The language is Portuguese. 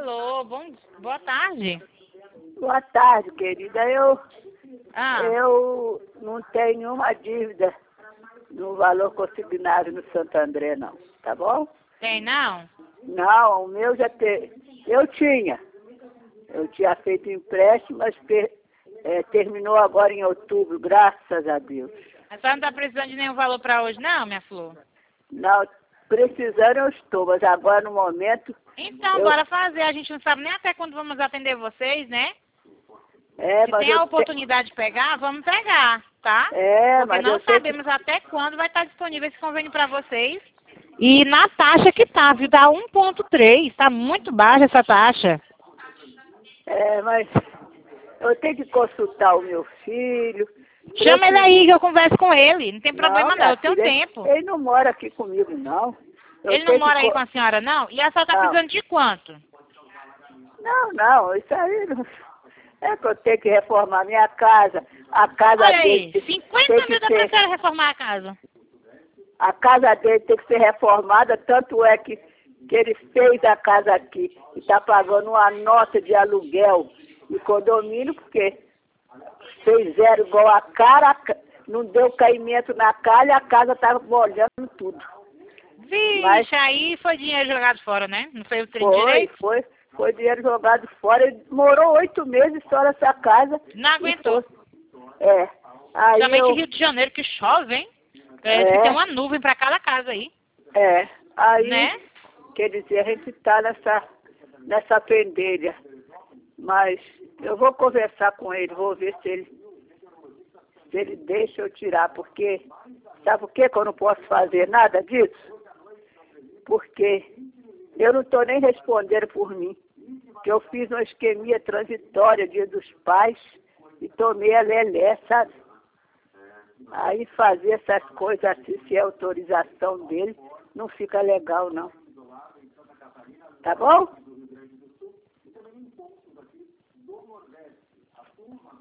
Alô, boa tarde. Boa tarde, querida. Eu não tenho nenhuma dívida no valor consignado no Santo André, não. Tá bom? Tem não? Não, o meu já tem. Eu tinha feito empréstimo, mas terminou agora em outubro, graças a Deus. A senhora não tá precisando de nenhum valor para hoje não, minha flor? Não, precisando eu estou, mas agora no momento... Então, bora fazer. A gente não sabe nem até quando vamos atender vocês, né? Se mas tem a oportunidade de pegar, vamos pegar, tá? Porque mas não sabemos até quando vai estar disponível esse convênio para vocês. E na taxa que tá, viu? Dá 1,3. Tá muito baixa essa taxa. Mas eu tenho que consultar o meu filho. Chama ele aí que eu converso com ele. Não tem problema não, eu tenho tempo. Ele não mora aqui comigo, não. Ele não mora aí com a senhora, não? E a senhora tá precisando de quanto? Não, isso aí não... É que eu tenho que reformar minha casa. A casa Olha dele... aí, 50 mil dá pra senhora reformar a casa. A casa dele tem que ser reformada, tanto é que ele fez a casa aqui e está pagando uma nota de aluguel e condomínio, porque fizeram igual a cara, não deu caimento na cara e a casa estava molhando tudo. Vixe, aí foi dinheiro jogado fora, né? Não foi o trem direito? Foi dinheiro jogado fora. Ele morou 8 meses só nessa casa. Não aguentou. Aí Principalmente Rio de Janeiro, que chove, hein? Parece que tem uma nuvem pra cada casa aí. Aí, né? Quer dizer, a gente tá nessa pendelha. Mas eu vou conversar com ele, vou ver se ele deixa eu tirar, porque sabe por que eu não posso fazer nada disso? Porque eu não estou nem respondendo por mim. Que eu fiz uma isquemia transitória Dia dos Pais e tomei a lelé, sabe? Aí fazer essas coisas assim, se é autorização dele, não fica legal, não. Tá bom?